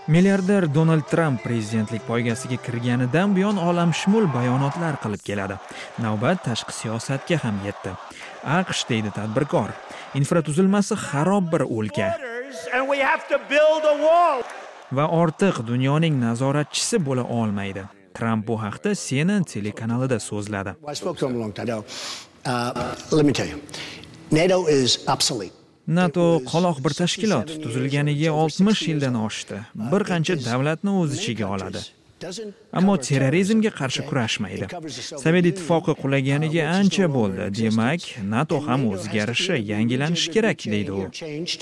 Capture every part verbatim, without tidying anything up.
Milliarder Donald Trump prezidentlik poygasiga kirganidan buyon olamshumul bayonotlar qilib keladi. Navbat tashqi siyosatga ham yetdi. AQSh deydi tadbirkor. Infratuzilmasi xarob bir o'lka. Va ortiq dunyoning nazoratchisi bo'la olmaydi. Trump bu haqda C N N telekanalida so'zladi. NATO qoloq bir tashkilot, tuzilganiga oltmish yildan oshdi. Bir qancha davlatni o'z ichiga oladi. Ammo terrorizmga qarshi kurashmaydi. Sovet ittifoqi qulaganiga ancha bo'ldi. Demak, NATO ham o'zgarishi, yangilanishi kerak deydi u.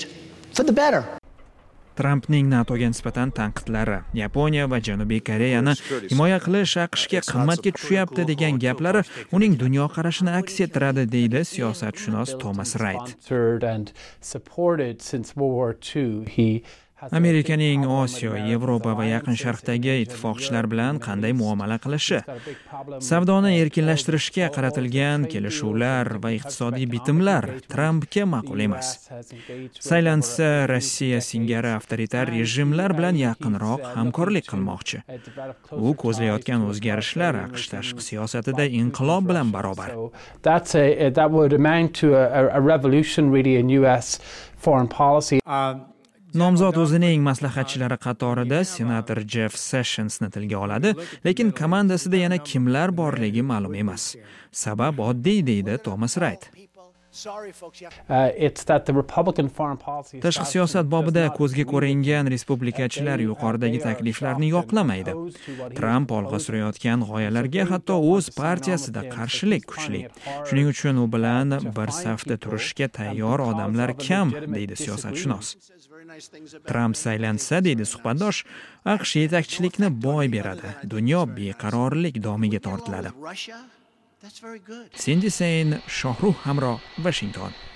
Trumpning NATOga nisbatan tanqidlari, Yaponiya va Janubiy Koreyani himoya qilish AQShga qimmatga tushyapti degan gaplari uning dunyoqarashini aks ettiradi, deydi siyosatshunos Thomas Wright. Amerikaning Osiyo, Yevropa va Yaqin Sharqdagi ittifoqchilar bilan qanday muomala qilishi, savdoni erkinlashtirishga qaratilgan kelishuvlar va iqtisodiy bitimlar Trampga ma'qul emas. Saylansa, Rossiya singari avtoritar rejimlar bilan yaqinroq hamkorlik qilmoqchi. U ko'zlayotgan o'zgarishlar AQSh tashqi siyosatida inqilob bilan barobar. That's a that would amount to a, a revolution really in U S foreign policy. Um, Nomzod o'zining maslahatchilari qatorida senator Jeff Sessionsni tilga oladi, lekin komandasida yana kimlar borligi ma'lum emas. Sabab oddiy, deydi Thomas Wright. Uh, it's that the Republican foreign policy Tashqi siyosat bobida ko'zga ko'ringan respublikachilar yuqoridagi takliflarni yoqlamaydi. Trump olg'a surayotgan g'oyalarga hatto o'z partiyasida qarshilik kuchli. Shuning uchun u bilan bir safda turishga tayyor odamlar kam, deydi siyosatshunos. Trump saylansa, deydi suhbatdosh, AQSh yetakchilikni boy beradi. Dunyo beqarorlik domiga tortiladi. Cindy Sain, Shohruh Hamro, Washington.